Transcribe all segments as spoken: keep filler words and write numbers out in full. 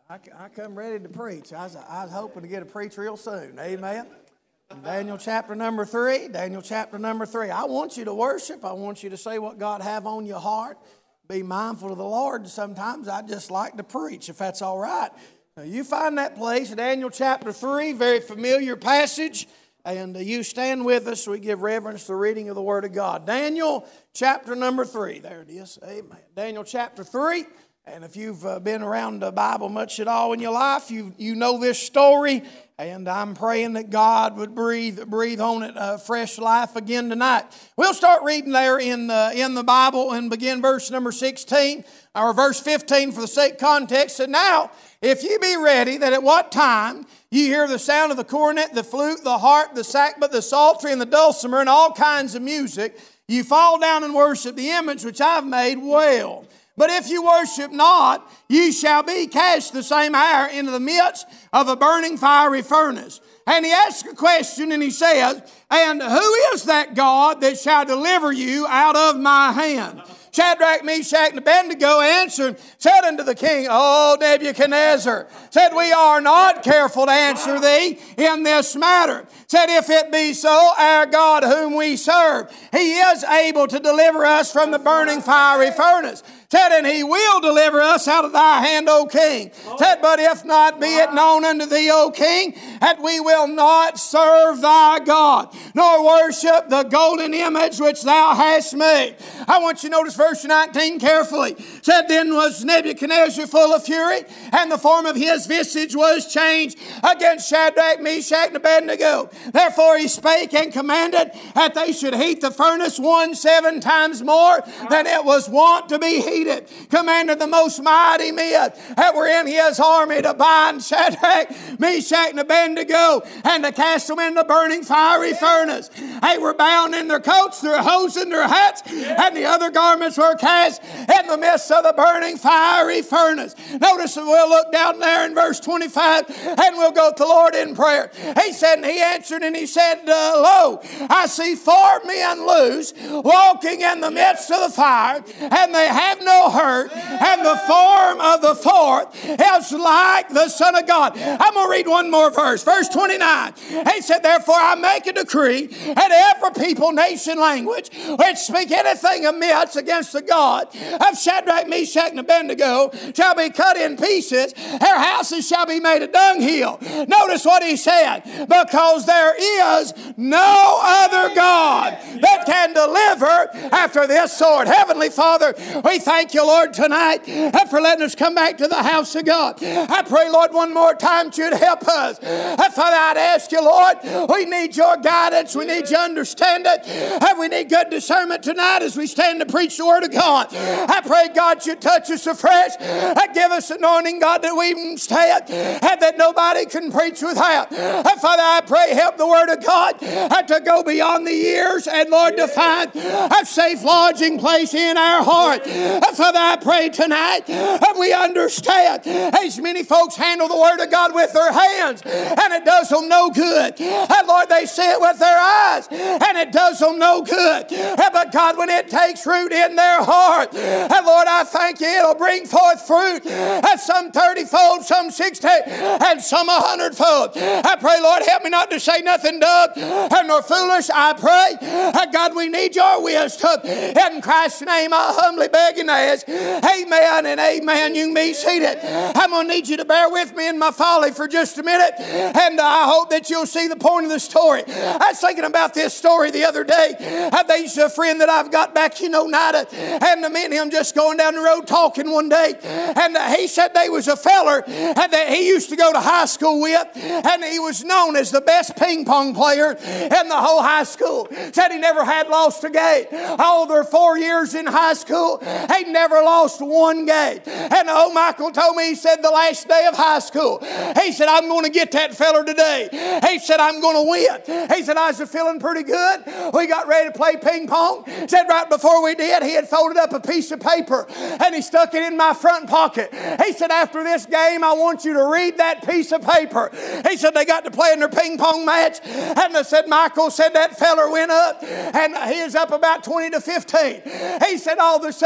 I, I come ready to preach. I was, I was hoping to get a preach real soon. Amen. Daniel chapter number three. Daniel chapter number three. I want you to worship. I want you to say what God have on your heart. Be mindful of the Lord. Sometimes I just like to preach, if that's all right. Now, you find that place, Daniel chapter three, very familiar passage. And uh, you stand with us. We give reverence to the reading of the Word of God. Daniel chapter number three. There it is. Amen. Daniel chapter three. And if you've uh, been around the Bible much at all in your life, you you know this story. And I'm praying that God would breathe breathe on it uh, fresh life again tonight. We'll start reading there in the, in the Bible and begin verse number sixteen, or verse fifteen for the sake of context. And now, if you be ready, that at what time you hear the sound of the cornet, the flute, the harp, the sackbut, the psaltery, and the dulcimer, and all kinds of music, you fall down and worship the image which I've made well. But if you worship not, ye shall be cast the same hour into the midst of a burning fiery furnace. And he asks a question, and he says, and who is that God that shall deliver you out of my hand? Shadrach, Meshach, and Abednego answered, said unto the king, O Nebuchadnezzar, said, we are not careful to answer thee in this matter. Said, if it be so, our God whom we serve, he is able to deliver us from the burning fiery furnace. Said, and he will deliver us out of thy hand, O king. Said, but if not, be it known unto thee, O king, that we will not serve thy God, nor worship the golden image which thou hast made. I want you to notice verse nineteen carefully. Said, then was Nebuchadnezzar full of fury, and the form of his visage was changed against Shadrach, Meshach, and Abednego. Therefore he spake and commanded that they should heat the furnace one seven times more than it was wont to be heated. Commanded the most mighty men that were in his army to bind Shadrach, Meshach, and Abednego, and to cast them in the burning fiery furnace. They were bound in their coats, their hose, and their hats, and the other garments were cast in the midst of the burning fiery furnace. Notice that we'll look down there in verse twenty-five, and we'll go to the Lord in prayer. He said, and he answered, and he said, uh, lo, I see four men loose, walking in the midst of the fire, and they have no hurt, and the form of the fourth is like the Son of God. I'm going to read one more verse. Verse twenty-nine. He said, therefore I make a decree, and every people, nation, language, which speak anything amiss against the God of Shadrach, Meshach, and Abednego shall be cut in pieces. Their houses shall be made a dunghill. Notice what he said. Because there is no other God that can deliver after this sort. Heavenly Father, we thank you, Lord, tonight for letting us come back to the house of God. I pray, Lord, one more time that you'd help us. Father, I'd ask you, Lord, we need your guidance. We need your understanding. And we need good discernment tonight as we stand to preach the Word of God. I pray, God, you touch us afresh. And give us anointing, God, that we can stand and that nobody can preach without. And Father, I pray, help the Word of God to go beyond the years and, Lord, to find a safe lodging place in our heart. Father, I pray tonight that we understand as many folks handle the Word of God with their hands and it does them no good. And Lord, they see it with their eyes and it does them no good. But God, when it takes root in their heart, and Lord, I thank you, it'll bring forth fruit, and some thirty-fold, some sixty, and some a hundredfold. I pray, Lord, help me not to say nothing dumb and nor foolish. I pray, God, we need your wisdom. In Christ's name, I humbly beg and ask. Amen and amen. You can be seated. I'm going to need you to bear with me in my folly for just a minute, and I hope that you'll see the point of the story. I was thinking about this story the other day. There's a friend that I've got back, you know, Nida, and me and him just going down the road talking one day, and he said there was a feller that he used to go to high school with, and he was known as the best ping pong player in the whole high school. Said he never had lost a game. All their four years in high school, he never lost one game. And old Michael told me, he said the last day of high school, he said, I'm going to get that feller today. He said, I'm going to win. He said, I was feeling pretty good. We got ready to play ping pong. Said right before we did, he had folded up a piece of paper and he stuck it in my front pocket. He said, after this game, I want you to read that piece of paper. He said, they got to play in their ping pong match. And I said, Michael said that feller went up and he is up about twenty to fifteen. He said, all of a sudden, he started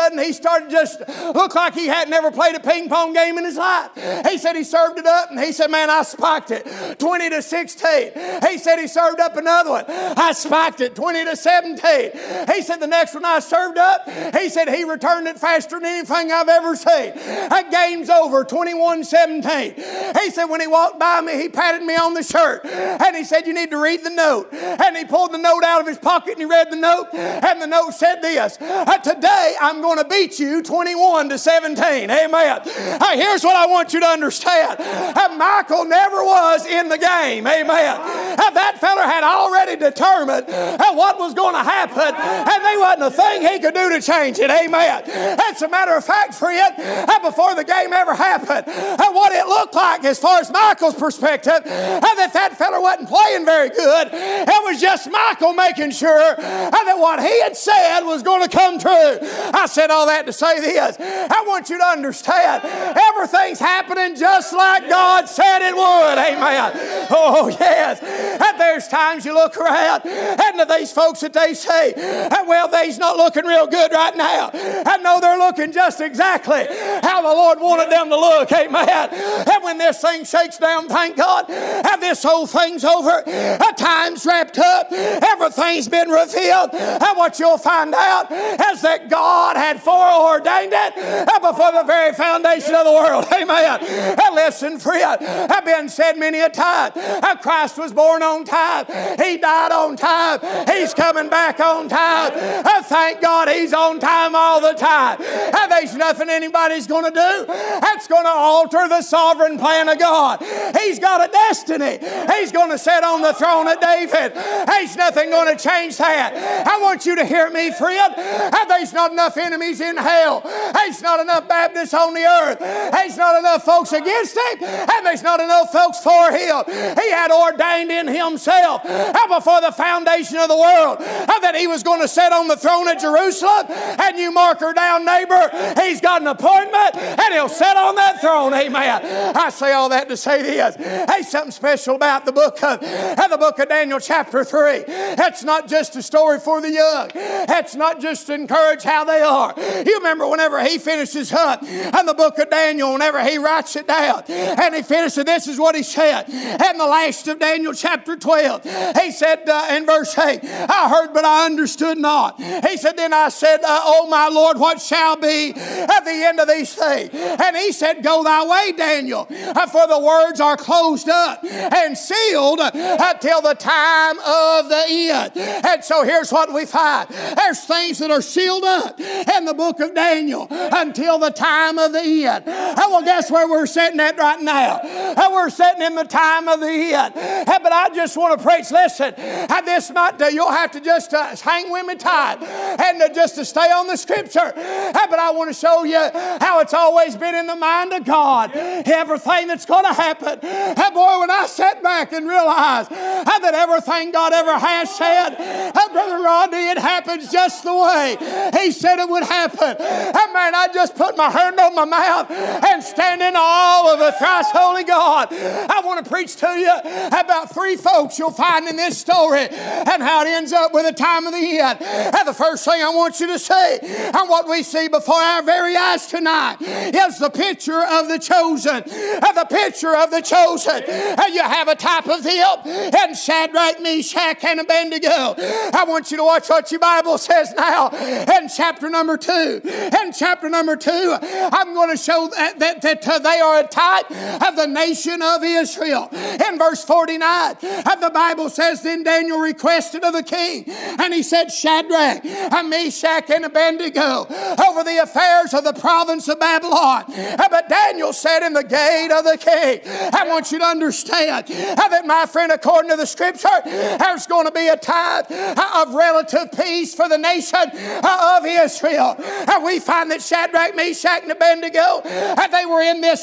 started just look like he had never played a ping pong game in his life. He said he served it up, and he said, man, I spiked it twenty to sixteen. He said he served up another one. I spiked it twenty to seventeen. He said the next one I served up, he said he returned it faster than anything I've ever seen. That game's over, twenty-one seventeen. He said when he walked by me, he patted me on the shirt, and he said, you need to read the note. And he pulled the note out of his pocket, and he read the note, and the note said this, today I'm going to beat you twenty-one to seventeen. Amen. Hey, here's what I want you to understand. Michael never was in the game. Amen. That fella had already determined what was going to happen, and there wasn't a thing he could do to change it. Amen. As a matter of fact, friend, before the game ever happened, what it looked like as far as Michael's perspective, that that fella wasn't playing very good. It was just Michael making sure that what he had said was going to come true. I said all that to say this. I want you to understand everything's happening just like God said it would. Amen. Oh, yes. And there's times you look around and to these folks that they say, well, they's not looking real good right now. I know they're looking just exactly how the Lord wanted them to look. Amen. And when this thing shakes down, thank God, and this whole thing's over, a time's wrapped up, everything's been revealed, and what you'll find out is that God had foreordained it before the very foundation of the world. Amen. And listen, friend, I've been said many a time, Christ was born on time. He died on time. He's coming back on time. Thank God he's on time all the time. And there's nothing anybody's going to do that's going to alter the sovereign plan of God. He's got a destiny. He's going to sit on the throne of David. There's nothing going to change that. I want you to hear me, friend. There's not enough enemies in hell. There's not enough Baptists on the earth. There's not enough folks against him. And there's not enough folks for him. He had ordained in himself before the foundation of the world that he was going to sit on the throne of Jerusalem. And you mark her down, neighbor. He's got an appointment and he'll sit on that throne. Amen. I say all that to say this. Hey, something special about the book of the book of Daniel chapter three. That's not just a story for the young. That's not just to encourage how they are. You remember whenever he finishes up in the book of Daniel, whenever he writes it down and he finishes, this is what he said. In the last of Daniel chapter twelve, he said uh, in verse eight, I heard but I understood not. He said, then I said, uh, oh my Lord, what shall be at the end of these things? And he said, go thy way, Daniel, uh, for the words are closed up and sealed uh, till the time of the end. And so here's what we find. There's things that are sealed up in the book of Daniel until the time of the end. Uh, well, guess where we're sitting at right now? Uh, we're sitting in the time of the end. Uh, but I just want to preach, listen, uh, this might, uh, you'll have to just uh, hang with me tight and uh, just to stay on the scripture. Uh, but I want to show you how it's always been in the mind of God. Everything that's going to happen. Uh, boy, when I sat back and realized uh, that everything God ever has said, uh, Brother Rodney, it happens just the way He said it would happen. Uh, man, I just put my hand on my mouth and stand in awe of the thrice holy God. I want to preach to you about three folks you'll find in this story and how it ends up with the time of the end. And the first thing I want you to see and what we see before our very eyes tonight is the picture of the chosen. The picture of the chosen. You have a type of them in Shadrach, Meshach, and Abednego. I want you to watch what your Bible says now in chapter number two. In chapter number two, I'm going to show that, that, that uh, they are a type of the nation of Israel. In verse forty-nine, the Bible says, then Daniel requested of the king, and he said, Shadrach, Meshach, and Abednego over the affairs of the province of Babylon. But Daniel said in the gate of the king, I want you to understand that, my friend, according to the scripture, there's going to be a time of relative peace for the nation of Israel. We find that Shadrach, Meshach, and Abednego, they were in this strange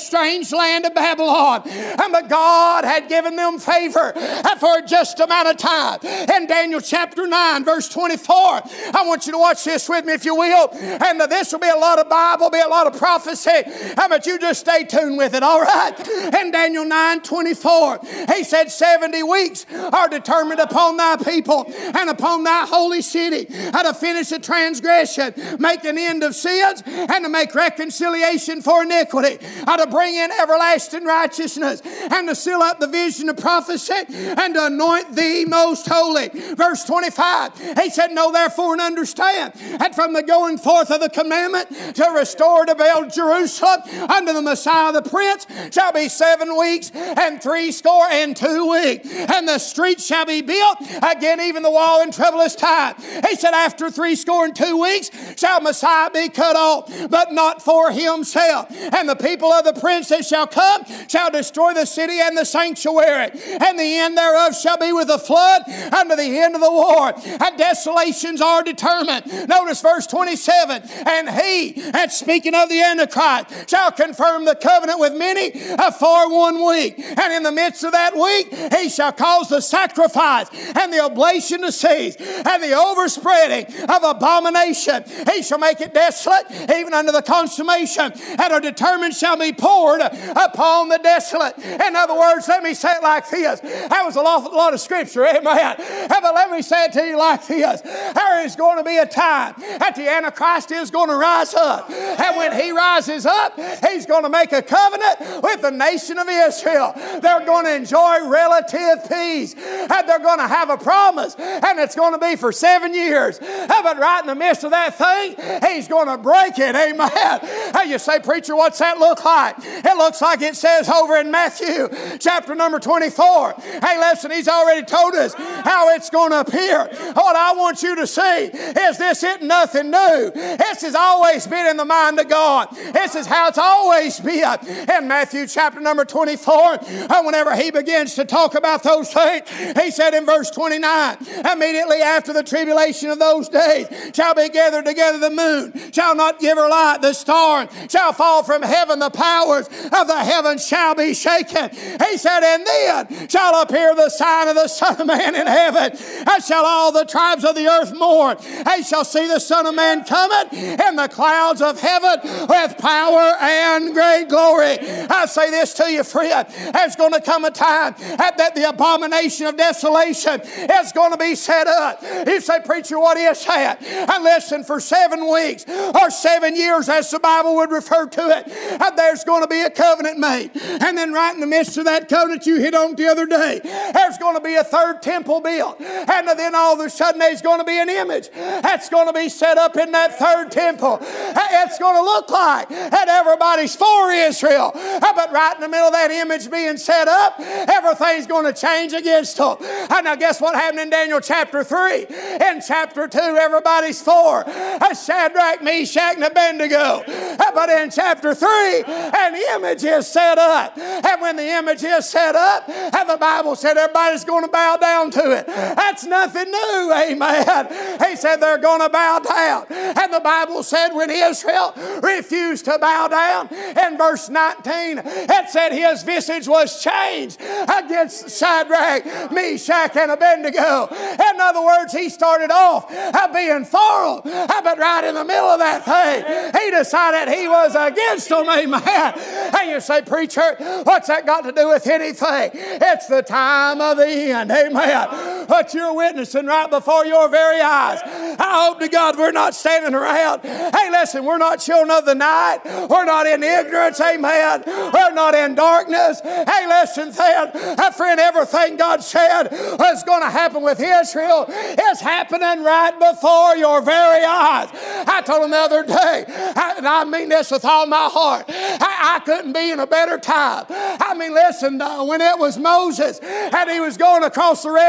strange land of Babylon. And but God had given them favor for just a amount of time. In Daniel chapter nine, verse twenty-four, I want you to watch this with me if you will. And this will be a lot of Bible, be a lot of prophecy. How about you just stay tuned with it, all right? In Daniel nine twenty-four, he said, seventy weeks are determined upon thy people and upon thy holy city, how to finish the transgression, make an end of sins, and to make reconciliation for iniquity, how to bring in everlasting righteousness, and to seal up the vision of prophecy, and to anoint thee most holy. Verse twenty-five, he said, know therefore and understand that from the going forth of the commandment to restore to build Jerusalem unto the Messiah the Prince shall be seven weeks and three score and two weeks. And the streets shall be built again, even the wall in troublous time. He said, after three score and two weeks shall Messiah be cut off, but not for himself. And the people of the prince that shall come shall destroy the city and the sanctuary, and the end thereof shall be with a flood unto the end of the war. And desolations are determined. Notice verse twenty-seven. And he, that's speaking of the Antichrist, shall confirm the covenant with many for one week. And in the midst of that week, he shall cause the sacrifice and the oblation to cease, and the overspreading of abomination. He shall make it desolate, even unto the consummation, and a determined shall be poured upon the desolate. In other words, let me say it like this. That was a lot, a lot of scripture, amen. But let me say it to you like this. There is going to be a time that the Antichrist is going to rise up. And when he rises up, he's going to make a covenant with the nation of Israel. They're going to enjoy relative peace. And they're going to have a promise. And it's going to be for seven years. But right in the midst of that thing, he's going to break it, amen. Hey, you say, preacher, what's that look like? It looks like it says over in Matthew chapter number twenty-four. Hey, listen, he's already told us how it's going to appear. What I want you to see is this isn't nothing new. This has always been in the mind of God. This is how it's always been. In Matthew chapter number twenty-four, whenever he begins to talk about those things, he said in verse twenty-nine, immediately after the tribulation of those days shall be gathered together the moon, shall not give her light, the stars shall fall from heaven, the powers of the heavens shall be shaken. He said, and then shall appear the sign of the Son of Man in heaven, and shall all the tribes of the earth mourn. They shall see the Son of Man coming in the clouds of heaven with power and great glory. I say this to you, friend. There's going to come a time that the abomination of desolation is going to be set up. You say, preacher, what is that? And listen, for seven weeks or seven years, as the Bible would refer to it, there's going to be a covenant made. And then right in the midst of that covenant you hit on the other day, there's going to be a third temple built. And then all of a sudden there's going to be an image that's going to be set up in that third temple. It's going to look like that everybody's for Israel. But right in the middle of that image being set up, everything's going to change against them. And now guess what happened in Daniel chapter three? In chapter two, everybody's for Shadrach, Meshach, and Abednego. But in chapter three, an image is set up. And when the image is set up, and the Bible said everybody's going to bow down to it. That's nothing new, amen. He said they're going to bow down. And the Bible said when Israel refused to bow down, in verse nineteen, it said his visage was changed against Shadrach, Meshach, and Abednego. In other words, he started off being for them, but right in the middle of that thing, he decided he was against them, amen. And you say, preacher, what's that got to do with anything? It's the time of the end, amen. But you're witnessing right before your very eyes. I hope to God we're not standing around. Hey, listen, we're not children of the night. We're not in ignorance, amen. We're not in darkness. Hey, listen, then, friend, everything God said was going to happen with Israel is happening right before your very eyes. I told him the other day, I, and I mean this with all my heart, I, I couldn't be in a better time. I mean, listen, uh, when it was Moses and he was going across the Red Sea,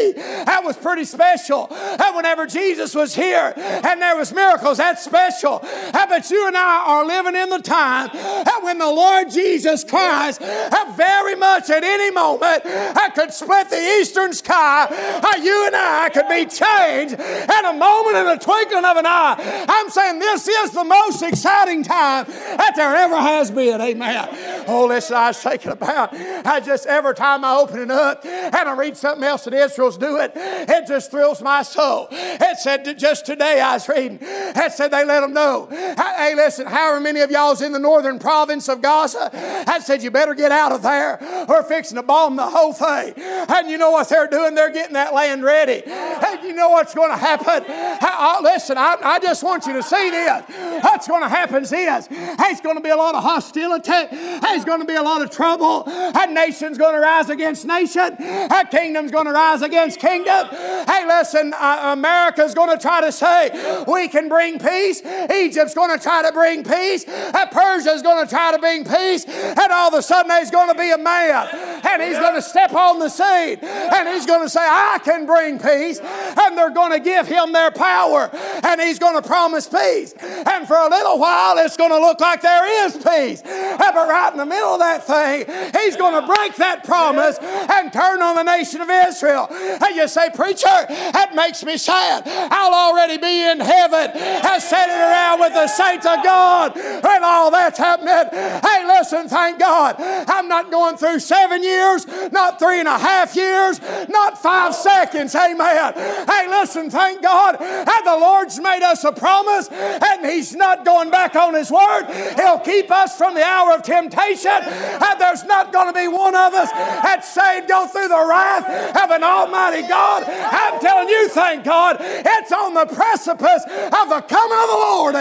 me, that was pretty special. And whenever Jesus was here and there was miracles, that's special. But you and I are living in the time when the Lord Jesus Christ very much at any moment I could split the eastern sky. You and I could be changed in a moment, in a twinkling of an eye. I'm saying this is the most exciting time that there ever has been. Amen. Oh, listen, I was thinking about, I just, every time I open it up and I read something else that Israel's doing, it just thrills my soul. It said that just today I was reading, it said they let them know, hey, listen, however many of y'all's in the northern province of Gaza, I said you better get out of there. We're fixing to bomb the whole thing. And you know what they're doing? They're getting that land ready. And you know what's going to happen? I, I, listen, I, I just want you to see this. What's going to happen is this. There's going to be a lot of hostility. There's going to be a lot of trouble. A nation's going to rise against nation. A kingdom's going to rise against kingdom. Hey, listen, uh, America's going to try to say we can bring peace. Egypt's going to try to bring peace. Uh, Persia's going to try to bring peace. And all of a sudden there's going to be a man. And he's going to step on the scene. And he's going to say, I can bring peace. And they're going to give him their power. And he's going to promise peace. And for a little while it's going to look like there is peace. But right in the middle of that thing, he's going to break that promise and turn on the nation of Israel. And you say, preacher, that makes me sad. I'll already be in heaven, sitting around with the saints of God when all that's happening. Hey, listen, thank God, I'm not going through seven years, not three and a half years, not five seconds. Amen. Hey, listen, thank God, and the Lord's made us a promise, and He's not going back on His word. He'll keep us from the hour of temptation, and there's not going to be one of us that's saved go through the wrath of an almighty God. I'm telling you, thank God, it's on the precipice of the coming of the Lord.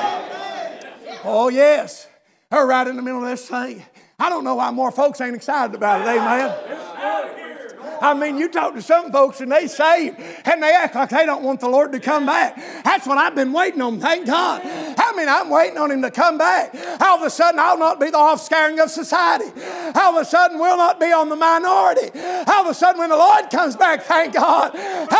Amen. Oh, yes. We're right in the middle of this thing. I don't know why more folks ain't excited about it. Amen. I mean, you talk to some folks and they saved and they act like they don't want the Lord to come back. That's what I've been waiting on, thank God. I mean, I'm waiting on Him to come back. All of a sudden, I'll not be the offscouring of society. All of a sudden, we'll not be on the minority. All of a sudden, when the Lord comes back, thank God,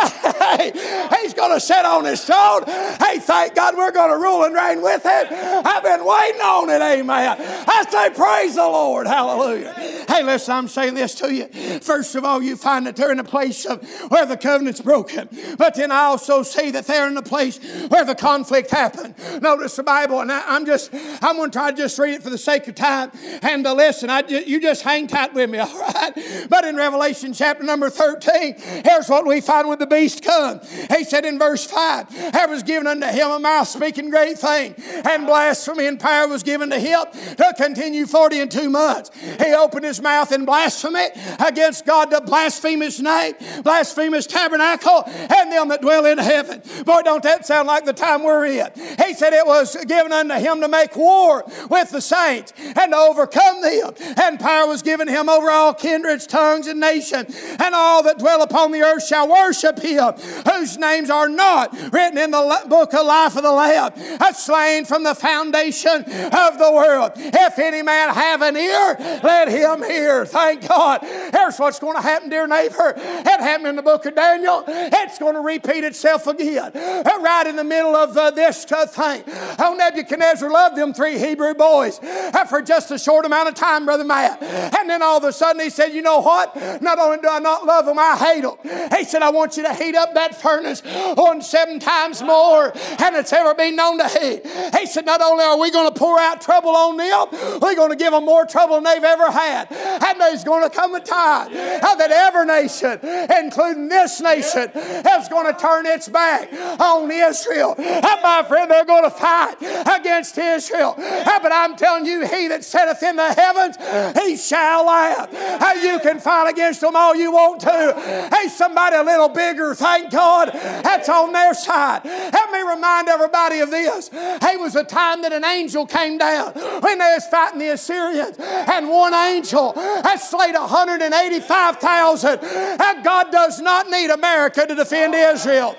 hey, He's going to sit on His throne. Hey, thank God we're going to rule and reign with Him. I've been waiting on it, amen. I say, praise the Lord, hallelujah. Hey, listen, I'm saying this to you. First of all, you find that they're in a place of where the covenant's broken. But then I also see that they're in a place where the conflict happened. Notice the Bible, and I, I'm just, I'm going to try to just read it for the sake of time and to listen. I, you just hang tight with me, all right? But in Revelation chapter number thirteen, here's what we find when the beast come. He said in verse five, there was given unto him a mouth speaking great thing, and blasphemy and power was given to him to continue forty and two months. He opened his mouth in blasphemy against God to blaspheme His name, blaspheme His tabernacle, and them that dwell in heaven. Boy, don't that sound like the time we're in. He said it was given unto him to make war with the saints and to overcome them. And power was given him over all kindreds, tongues, and nations. And all that dwell upon the earth shall worship him, whose names are not written in the book of life of the Lamb, slain from the foundation of the world. If any man have an ear, let him hear. Thank God. Here's what's going to happen, dear neighbor. It happened in the book of Daniel. It's going to repeat itself again. Right in the middle of uh, this uh, thing. Oh, Nebuchadnezzar loved them three Hebrew boys uh, for just a short amount of time, Brother Matt. And then all of a sudden he said, you know what? Not only do I not love them, I hate them. He said, I want you to heat up that furnace on seven times more than it's ever been known to heat. He said, not only are we going to pour out trouble on them, we're going to give them more trouble than they've ever had. And there's going to come a time uh, that every nation, including this nation, is going to turn its back on Israel. And my friend, they're going to fight against Israel. But I'm telling you, he that sitteth in the heavens, he shall laugh. You can fight against them all you want to. Hey, somebody a little bigger, thank God, that's on their side. Let me remind everybody of this. Hey, it was a time that an angel came down when they was fighting the Assyrians. And one angel had slayed one hundred eighty-five thousand. And God does not need America to defend Israel.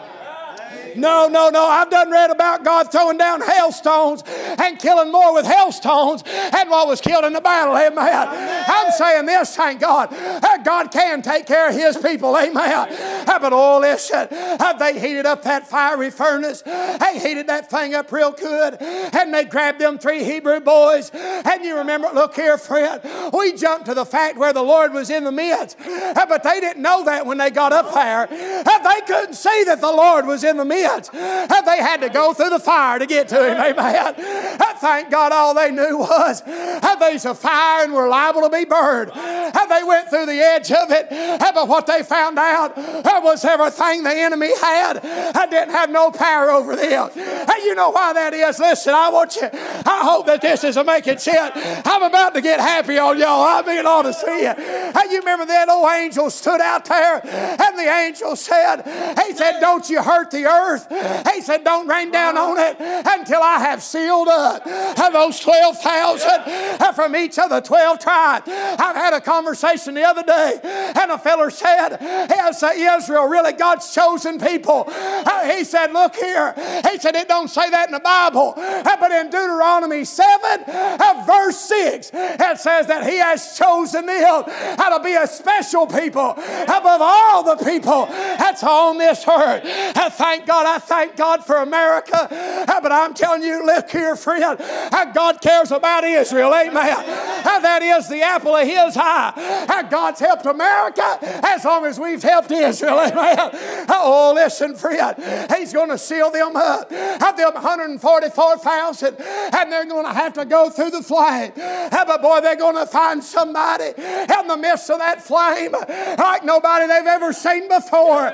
No, no, no. I've done read about God throwing down hailstones and killing more with hailstones than what was killed in the battle. Amen. I'm saying this, thank God. God can take care of His people. Amen. But oh, listen, they heated up that fiery furnace. They heated that thing up real good. And they grabbed them three Hebrew boys. And you remember, look here, friend, we jumped to the fact where the Lord was in the midst. But they didn't know that when they got up there. They couldn't see that the Lord was in the midst. They had to go through the fire to get to Him. Amen. Thank God all they knew was there's a fire and we're liable to be burned. They went through the edge of it. But what they found out was everything the enemy had, I didn't have no power over them. And you know why that is? Listen, I want you, I hope that this is a making sense. I'm about to get happy on y'all. I mean, on to see it. And you remember that old angel stood out there and the angel said, he said, don't you hurt the earth. He said, don't rain down on it until I have sealed up those twelve thousand from each of the twelve tribes. I've had a conversation the other day and a feller said, is Israel really God's chosen people? He said, look here. He said, it don't say that in the Bible. But in Deuteronomy seven, verse six, it says that He has chosen them to be a special people above all the people that's on this earth. Thank God. I thank God for America. But I'm telling you, look here, friend, God cares about Israel. Amen. That is the apple of His eye. God's helped America as long as we've helped Israel. Amen. Oh, listen, friend, He's going to seal them up. Have them one hundred forty-four thousand, and they're going to have to go through the flame. But boy, they're going to find somebody in the midst of that flame like nobody they've ever seen before.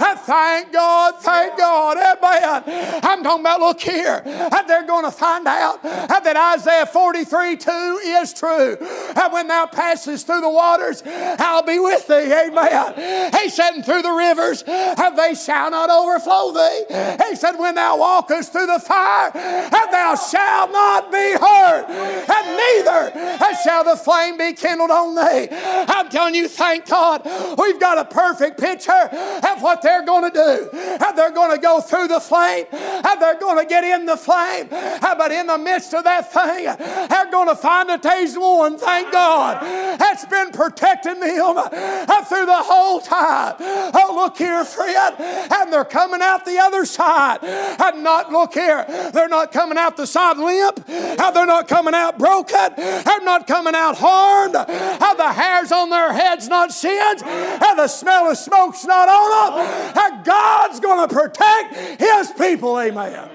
Thank God, thank God. Amen. I'm talking about, look here, they're going to find out that Isaiah forty-three two is true. When thou passest through the waters, I'll be with thee. Amen. He said, through the rivers, they shall not overflow thee. He said, when thou walkest through the fire, thou shalt not be hurt, and neither shall the flame be kindled on thee. I'm telling you, thank God, we've got a perfect picture of what they're going to do. They're going to go through the flame, they're going to get in the flame, but in the midst of that thing, they're going to find that there's one, thank God, that's been protecting them through the whole time. Oh, look here, friend, and they're coming out the other side. And not, look here, they're not coming out the side limp, they're not coming out broken, they're not coming out harmed, the hairs on their heads not singed, the smell of smoke's not on them. God's going to protect His people. Amen.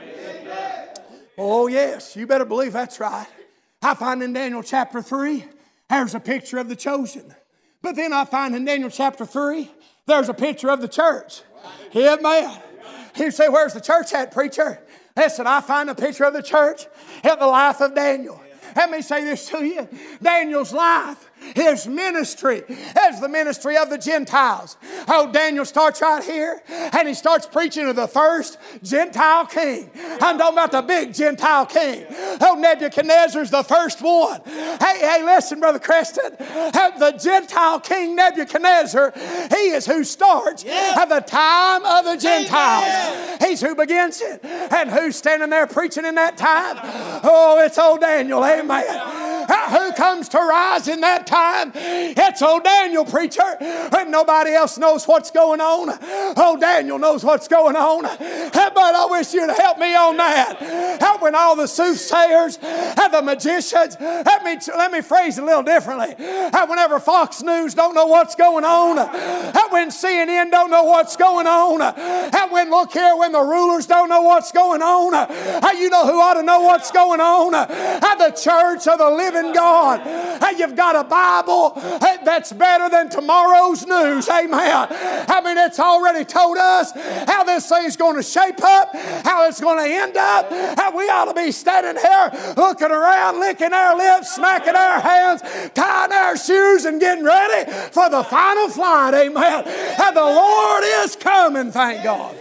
Oh, yes, you better believe that's right. I find in Daniel chapter three, there's a picture of the chosen. But then I find in Daniel chapter three, there's a picture of the church. Amen. You say, where's the church at, preacher? Listen, I find a picture of the church in the life of Daniel. Let me say this to you. Daniel's life, his ministry, is the ministry of the Gentiles. Oh, Daniel starts right here, and he starts preaching to the first Gentile king. I'm talking about the big Gentile king. Oh, Nebuchadnezzar's the first one. Hey, hey, listen, Brother Creston. The Gentile king Nebuchadnezzar, he is who starts yeah. at the time of the Gentiles. Amen. He's who begins it. And who's standing there preaching in that time? Oh, it's old Daniel. Amen. Who comes to rise in that time? It's old Daniel, preacher. When nobody else knows what's going on, old Daniel knows what's going on. But I wish you'd help me on that. When all the soothsayers and the magicians, let me, let me phrase it a little differently. Whenever Fox News don't know what's going on, when C N N don't know what's going on, and when, look here, when the rulers don't know what's going on, you know who ought to know what's going on? The church of the living God. You've got a Bible that's better than tomorrow's news. Amen. I mean, it's already told us how this thing's going to shape up, how it's going to end up. How we ought to be standing here looking around, licking our lips, smacking our hands, tying our shoes, and getting ready for the final flight. Amen. And the Lord is coming, thank God.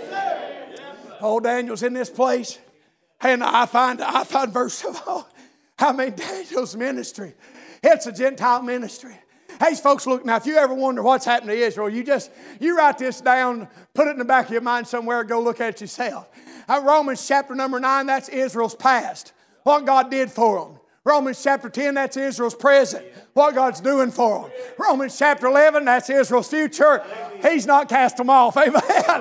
Oh, Daniel's in this place, and I find, I find verse of all, I mean, Daniel's ministry, it's a Gentile ministry. Hey, folks, look, now, if you ever wonder what's happened to Israel, you just, you write this down, put it in the back of your mind somewhere, go look at it yourself. Uh, Romans chapter number nine, that's Israel's past, what God did for them. Romans chapter ten, that's Israel's present. What God's doing for them. Romans chapter eleven, that's Israel's future. He's not cast them off. Amen.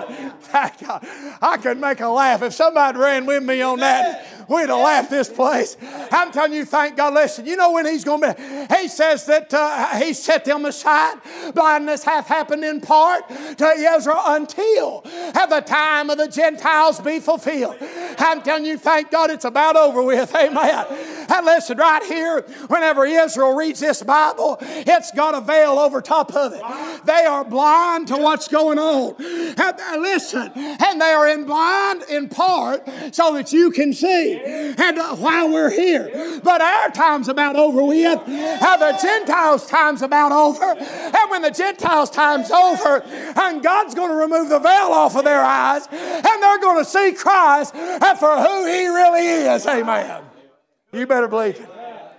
I could make a laugh. If somebody ran with me on that, we'd have laughed this place. I'm telling you, thank God. Listen, you know when He's going to be. He says that uh, He set them aside. Blindness hath happened in part to Israel until have the time of the Gentiles be fulfilled. I'm telling you, thank God it's about over with. Amen. And listen, right here, whenever Israel reads this Bible, it's got a veil over top of it. They are blind to what's going on. And listen, and they are in blind in part so that you can see. And uh, while we're here, but our time's about over with. How the Gentiles' time's about over. And when the Gentiles' time's over, and God's going to remove the veil off of their eyes, and they're going to see Christ for who He really is. Amen. You better believe it.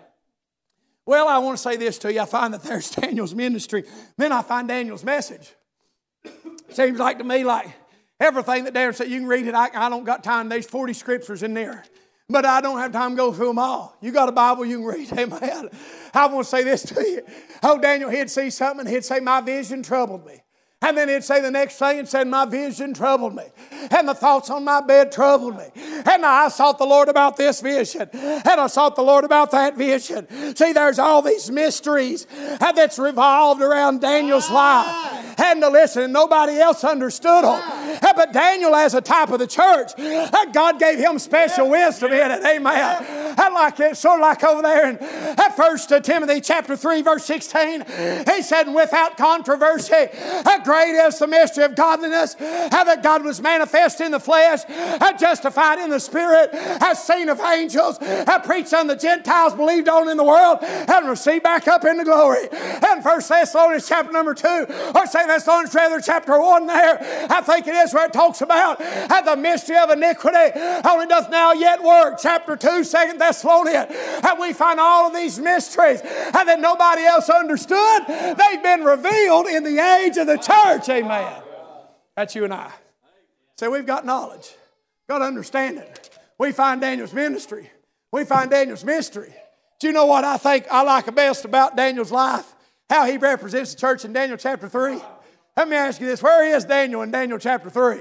Well, I want to say this to you. I find that there's Daniel's ministry. Then I find Daniel's message. Seems like to me like everything that Daniel said, you can read it. I, I don't got time. There's forty scriptures in there. But I don't have time to go through them all. You got a Bible, you can read. Amen. I want to say this to you. Oh, Daniel, he'd see something, he'd say, my vision troubled me. And then he'd say the next thing and said, my vision troubled me. And the thoughts on my bed troubled me. And I sought the Lord about this vision. And I sought the Lord about that vision. See, there's all these mysteries that's revolved around Daniel's life. And to listen, nobody else understood them. But Daniel, as a type of the church, God gave him special wisdom in it. Amen. I like it, sort of like over there in First Timothy chapter three, verse sixteen. He said, without controversy, great is the mystery of godliness, how that God was manifest in the flesh, justified in the spirit, has seen of angels, preached on the Gentiles, believed on in the world, and received back up into glory. And First Thessalonians chapter number two, or Second Thessalonians rather chapter one there, I think it is where it talks about the mystery of iniquity only doth now yet work. Chapter two, Second Thessalonians, and we find all of these mysteries and that nobody else understood. They've been revealed in the age of the church. Amen. That's you and I. So we've got knowledge. Got understanding. We find Daniel's ministry. We find Daniel's mystery. Do you know what I think I like best about Daniel's life? How he represents the church in Daniel chapter three. Let me ask you this. Where is Daniel in Daniel chapter three?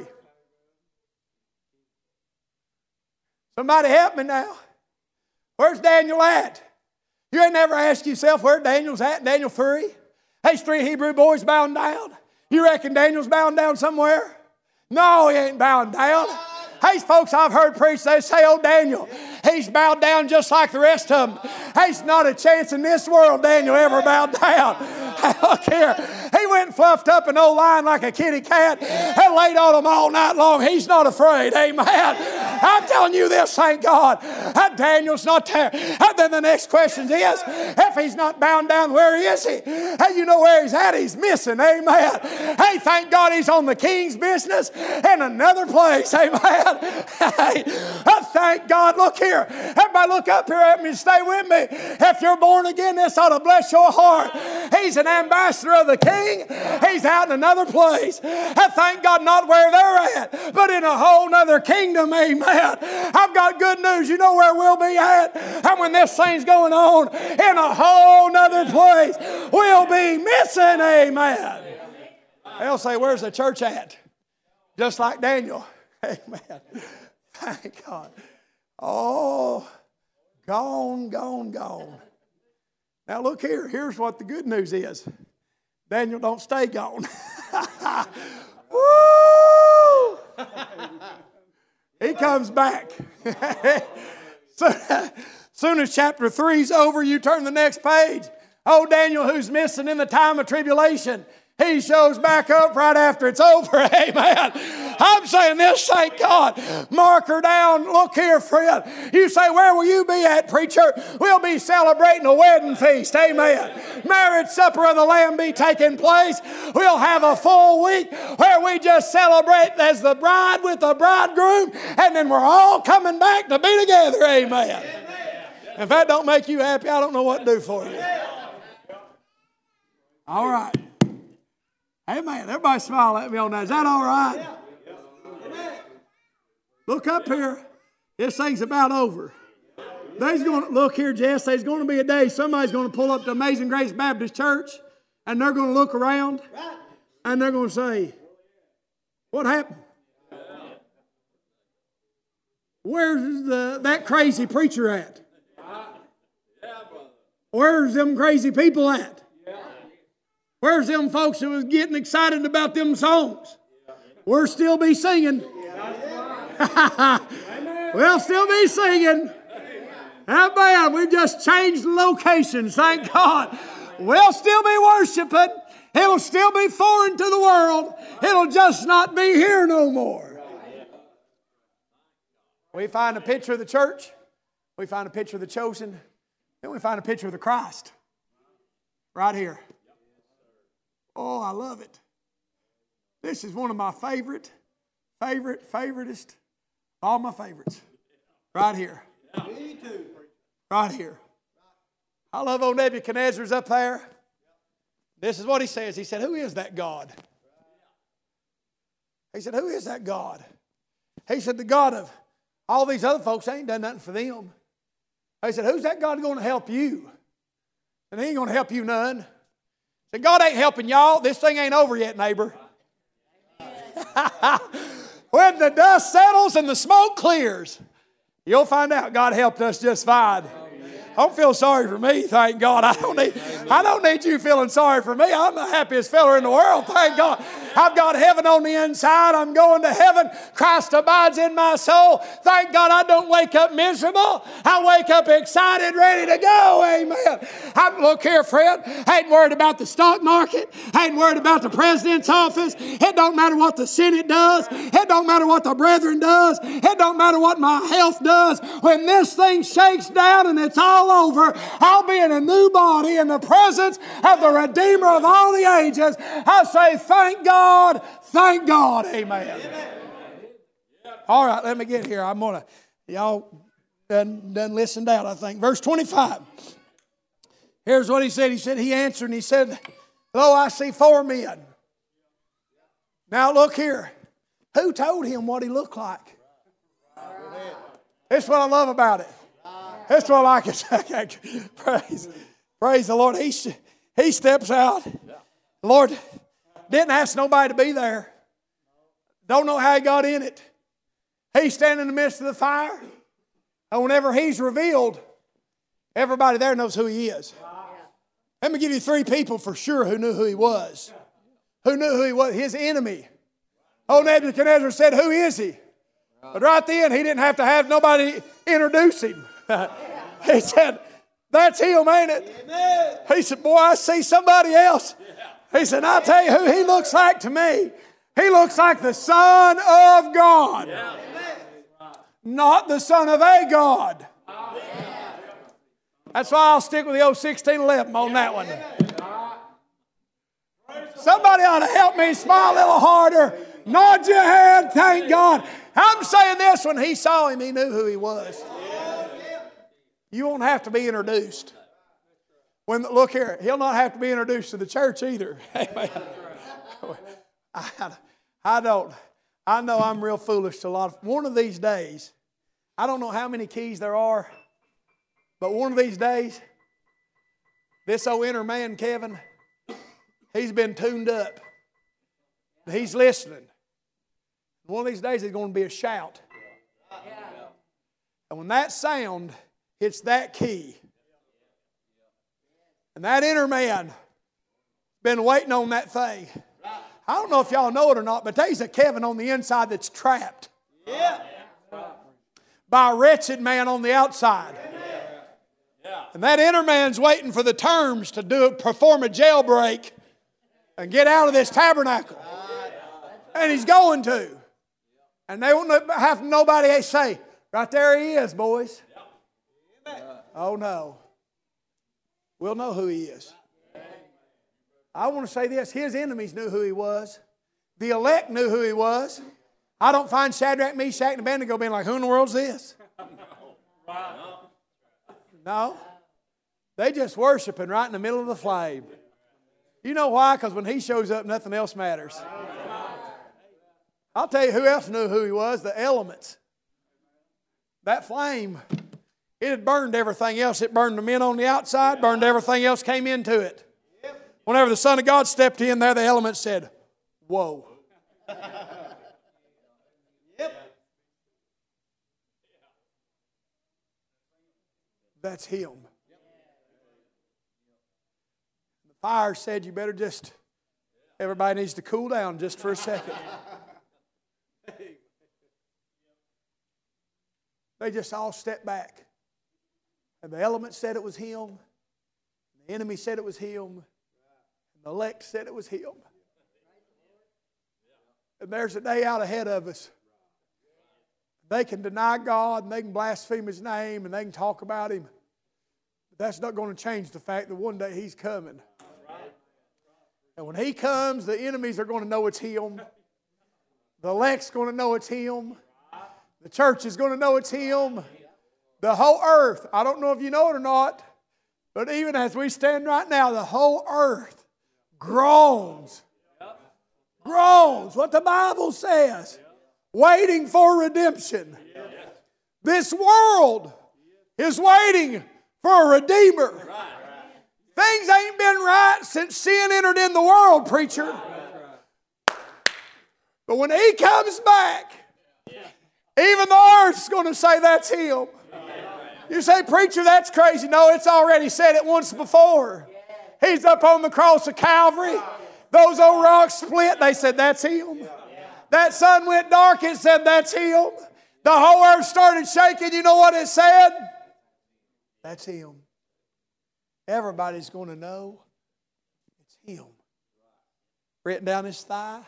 Somebody help me now. Where's Daniel at? You ain't never asked yourself where Daniel's at in Daniel three? These three Hebrew boys bound down. You reckon Daniel's bound down somewhere? No, he ain't bound down. Hey, folks, I've heard preach, they say, oh, Daniel, he's bowed down just like the rest of them. There's not a chance in this world Daniel ever bowed down. Look here. He went and fluffed up an old lion like a kitty cat and laid on him all night long. He's not afraid. Amen. I'm telling you this, thank God. Daniel's not there. And then the next question is, if he's not bound down, where is he? Hey, you know where he's at? He's missing. Amen. Hey, thank God he's on the king's business in another place. Amen. Hey, thank God. Look here. Everybody look up here at me and stay with me. If you're born again, this ought to bless your heart. He's an ambassador of the king. He's out in another place. And thank God not where they're at, but in a whole nother kingdom. Amen. I've got good news. You know where we'll be at? And when this thing's going on, in a whole nother place, we'll be missing. Amen. They'll say, where's the church at? Just like Daniel. Amen. Thank God. Oh, gone, gone, gone. Now look here. Here's what the good news is. Daniel don't stay gone. Woo! He comes back. So, soon as chapter three's over, you turn the next page. Oh, Daniel, who's missing in the time of tribulation, he shows back up right after it's over. Amen. I'm saying this, thank God. Mark her down. Look here, friend. You say, where will you be at, preacher? We'll be celebrating a wedding feast. Amen. Marriage supper of the Lamb be taking place. We'll have a full week where we just celebrate as the bride with the bridegroom, and then we're all coming back to be together. Amen. If that don't make you happy, I don't know what to do for you. All right. Amen. Everybody smile at me on that. Is that all right? Look up here. This thing's about over. There's going to, look here, Jess, there's going to be a day somebody's going to pull up to Amazing Grace Baptist Church and they're going to look around and they're going to say, what happened? Where's the, that crazy preacher at? Where's them crazy people at? Where's them folks who was getting excited about them songs? We'll still be singing. We'll still be singing. How bad? We've just changed locations, thank God. We'll still be worshiping. It'll still be foreign to the world. It'll just not be here no more. We find a picture of the church. We find a picture of the chosen. Then we find a picture of the Christ. Right here. Oh, I love it. This is one of my favorite, favorite, favoritest, all my favorites. Right here. Me too. Right here. I love old Nebuchadnezzar's up there. This is what he says. He said, who is that God? He said, who is that God? He said, the God of all these other folks ain't done nothing for them. He said, who's that God going to help you? And he ain't going to help you none. He said, God ain't helping y'all. This thing ain't over yet, neighbor. When the dust settles and the smoke clears, you'll find out God helped us just fine. Don't feel sorry for me, thank God. I don't need, I don't need you feeling sorry for me. I'm the happiest fella in the world, thank God. I've got heaven on the inside. I'm going to heaven. Christ abides in my soul. Thank God I don't wake up miserable. I wake up excited, ready to go. Amen. I, look here, friend. I ain't worried about the stock market. I ain't worried about the president's office. It don't matter what the Senate does. It don't matter what the brethren does. It don't matter what my health does. When this thing shakes down and it's all over, I'll be in a new body in the presence of the Redeemer of all the ages. I say, thank God. God, thank God, amen. Amen. All right, let me get here. I'm going to, y'all done, done listen down, I think. Verse twenty-five. Here's what he said. He said, he answered and he said, lo, I see four men. Now look here. Who told him what he looked like? That's what I love about it. That's what I like it. Praise, praise the Lord. He, he steps out. Lord, didn't ask nobody to be there. Don't know how he got in it. He's standing in the midst of the fire. And whenever he's revealed, everybody there knows who he is. Let me give you three people for sure who knew who he was. Who knew who he was? His enemy. Old Nebuchadnezzar said, who is he? But right then, he didn't have to have nobody introduce him. He said, that's him, ain't it? He said, boy, I see somebody else. He said, I'll tell you who he looks like to me. He looks like the Son of God. Yeah. Not the son of a God. Yeah. That's why I'll stick with the old sixteen eleven on that one. Somebody ought to help me smile a little harder. Nod your head, thank God. I'm saying this, when he saw him, he knew who he was. You won't have to be introduced. When, look here, he'll not have to be introduced to the church either. Amen. I, I don't, I know I'm real foolish to a lot of, one of these days, I don't know how many keys there are, but one of these days, this old inner man, Kevin, he's been tuned up. He's listening. One of these days, there's going to be a shout. And when that sound hits that key, and that inner man been waiting on that thing. I don't know if y'all know it or not, but there's a Kevin on the inside that's trapped. Yeah. By a wretched man on the outside. Yeah. And that inner man's waiting for the terms to do perform a jailbreak and get out of this tabernacle. And he's going to. And they won't have nobody say, right there he is, boys. Oh no. We'll know who he is. I want to say this. His enemies knew who he was. The elect knew who he was. I don't find Shadrach, Meshach, and Abednego being like, who in the world's this? No. They just worshiping right in the middle of the flame. You know why? Because when he shows up, nothing else matters. I'll tell you who else knew who he was. The elements. That flame It had burned everything else. It burned the men on the outside, burned everything else came into it. Whenever the Son of God stepped in there, the elements said, whoa. That's Him. The fire said, you better just, everybody needs to cool down just for a second. They just all stepped back. And the elements said it was Him. The enemy said it was Him. And the elect said it was Him. And there's a day out ahead of us. They can deny God and they can blaspheme His name and they can talk about Him. But that's not going to change the fact that one day He's coming. And when He comes, the enemies are going to know it's Him. The elect's going to know it's Him. The church is going to know it's Him. The whole earth, I don't know if you know it or not, but even as we stand right now, the whole earth groans. Groans, what the Bible says. Waiting for redemption. This world is waiting for a Redeemer. Things ain't been right since sin entered in the world, preacher. But when He comes back, even the earth's going to say that's Him. You say, preacher, that's crazy. No, it's already said it once before. He's up on the cross of Calvary. Those old rocks split. They said, that's Him. That sun went dark, it said, that's Him. The whole earth started shaking. You know what it said? That's Him. Everybody's going to know it's Him. Written down His thigh.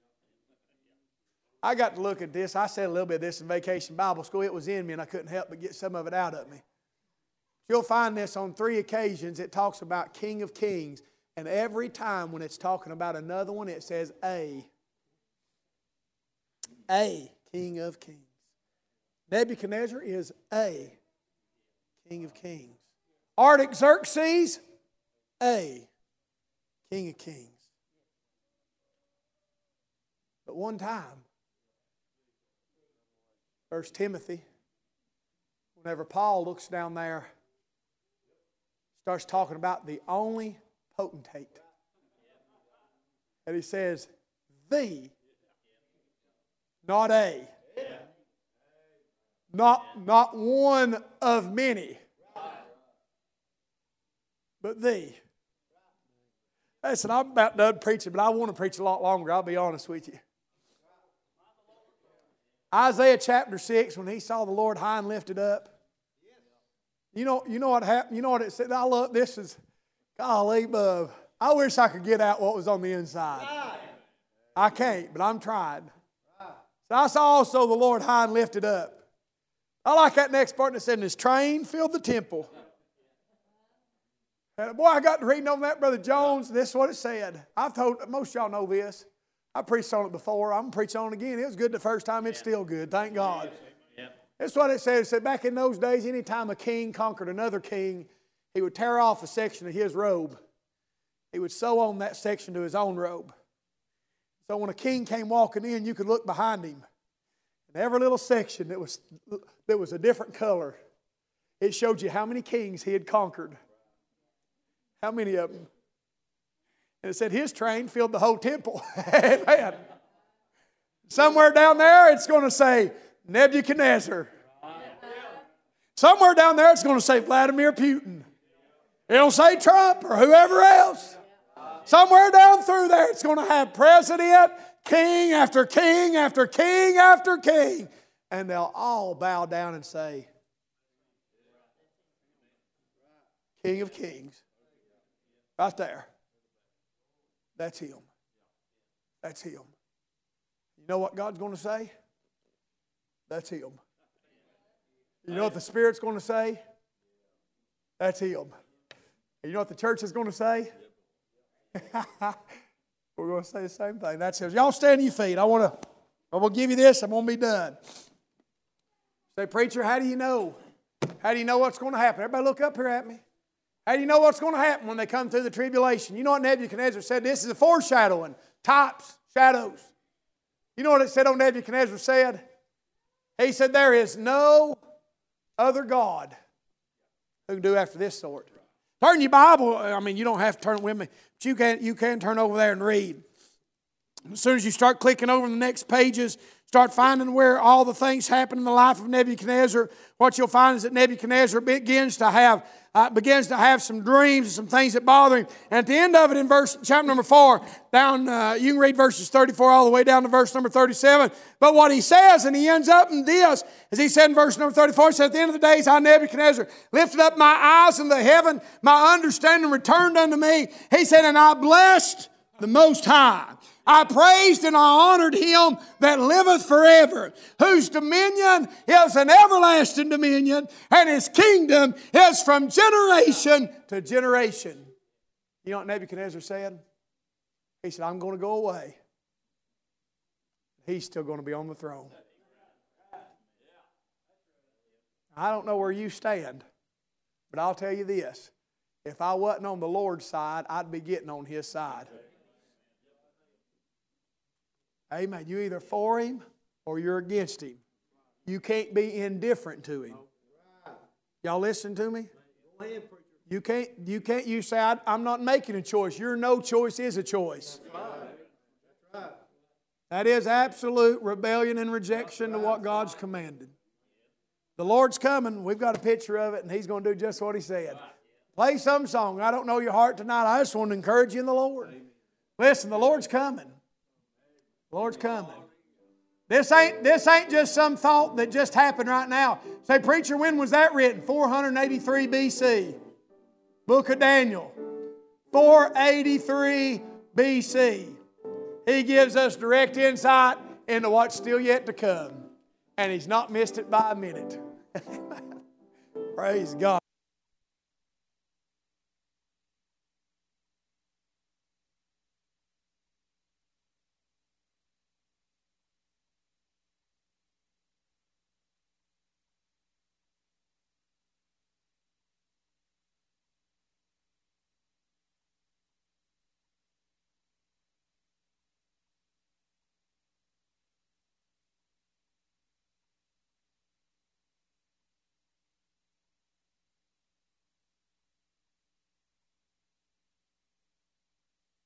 I got to look at this. I said a little bit of this in Vacation Bible School. It was in me and I couldn't help but get some of it out of me. You'll find this on three occasions. It talks about King of Kings. And every time when it's talking about another one, it says a. A King of Kings. Nebuchadnezzar is a King of Kings. Artaxerxes, a King of Kings. But one time, First Timothy, whenever Paul looks down there, starts talking about the only potentate. And he says, the, not a. Not, not one of many. But the. Listen, I'm about done preaching, but I want to preach a lot longer, I'll be honest with you. Isaiah chapter six, when he saw the Lord high and lifted up. You know, you know what happened? You know what it said? I love this is, golly, bub. I wish I could get out what was on the inside. I can't, but I'm trying. So I saw also the Lord high and lifted up. I like that next part that said, and His train filled the temple. And boy, I got to reading on that, Brother Jones. This is what it said. I've told, most of y'all know this. I preached on it before. I'm preaching on it again. It was good the first time. It's still good. Thank God. That's what it said. It said back in those days, anytime a king conquered another king, he would tear off a section of his robe. He would sew on that section to his own robe. So when a king came walking in, you could look behind him. And every little section that was, that was a different color, it showed you how many kings he had conquered. How many of them? And it said his train filled the whole temple. Amen. Somewhere down there it's going to say Nebuchadnezzar. Somewhere down there it's going to say Vladimir Putin. It'll say Trump or whoever else. Somewhere down through there it's going to have president, king after king after king after king. And they'll all bow down and say, King of Kings. Right there. That's Him. That's Him. You know what God's going to say? That's Him. You know what the Spirit's going to say? That's Him. And you know what the church is going to say? We're going to say the same thing. That's Him. Y'all stand on your feet. I want to, I'm going to give you this. I'm going to be done. Say, preacher, how do you know? How do you know what's going to happen? Everybody look up here at me. How do you know what's going to happen when they come through the tribulation? You know what Nebuchadnezzar said? This is a foreshadowing. Types, shadows. You know what it said on Nebuchadnezzar said? He said, there is no other God who can do after this sort. Turn your Bible. I mean, you don't have to turn it with me, but you can, you can turn over there and read. As soon as you start clicking over the next pages, start finding where all the things happen in the life of Nebuchadnezzar, what you'll find is that Nebuchadnezzar begins to have uh, begins to have some dreams and some things that bother him. And at the end of it, in verse chapter number four, down uh, you can read verses thirty-four all the way down to verse number thirty-seven. But what he says, and he ends up in this, as he said in verse number thirty-four, he said, at the end of the days, I, Nebuchadnezzar, lifted up my eyes in the heaven, my understanding returned unto me. He said, and I blessed the Most High. I praised and I honored him that liveth forever, whose dominion is an everlasting dominion, and his kingdom is from generation to generation. You know what Nebuchadnezzar said? He said, I'm going to go away. He's still going to be on the throne. I don't know where you stand, but I'll tell you this. If I wasn't on the Lord's side, I'd be getting on His side. Amen. You're either for Him or you're against Him. You can't be indifferent to Him. Y'all listen to me? You can't, you can't, you say, I, I'm not making a choice. Your no choice is a choice. That is absolute rebellion and rejection to what God's commanded. The Lord's coming. We've got a picture of it, and He's going to do just what He said. Play some song. I don't know your heart tonight. I just want to encourage you in the Lord. Listen, the Lord's coming. The Lord's coming. This ain't, this ain't just some thought that just happened right now. Say, preacher, when was that written? four eighty-three B C. Book of Daniel. four eighty-three B C. He gives us direct insight into what's still yet to come. And He's not missed it by a minute. Praise God.